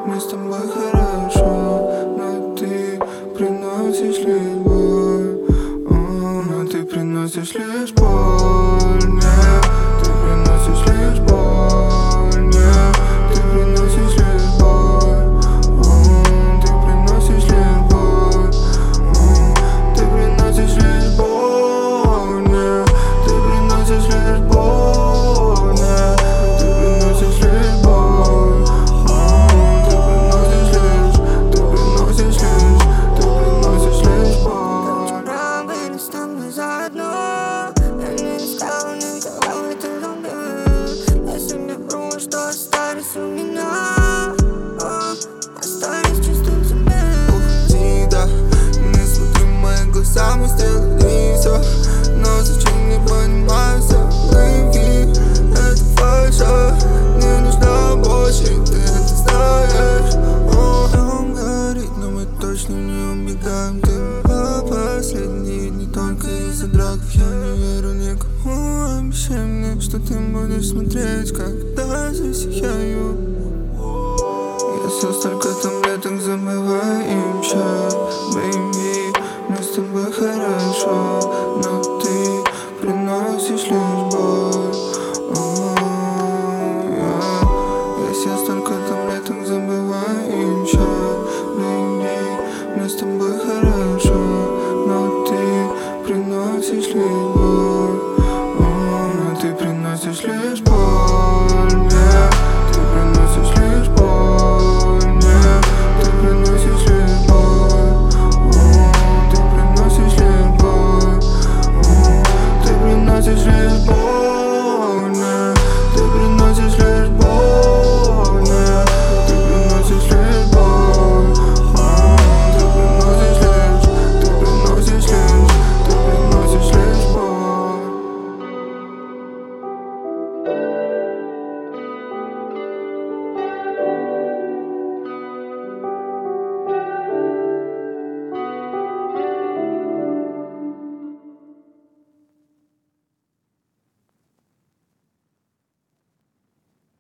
Мы с тобой хорошо, но ты приносишь лишь боль. Но ты приносишь лишь боль. Нет, ты приносишь лишь боль. Нет, ты приносишь лишь боль. Ты приносишь лишь боль. Ты приносишь лишь боль. Нет, ты приносишь лишь боль. Нет, ты приносишь лишь боль. Ты приносишь лишь боль. Вчера были с тобой заодно. Я не искал никого, ты любил. Я себе вру, что остались у меня. Остались чисто в тебе. Уходи, да, не смотри в мои глаза, мы сделали все. Но зачем, не понимаю, все любви. Это фальша, не нужна больше, ты это знаешь. Дом горит, но мы точно не убегаем. Ты последний, не только из-за драк. Я не верю никому, обещай мне, что ты будешь смотреть, когда засияю. Я все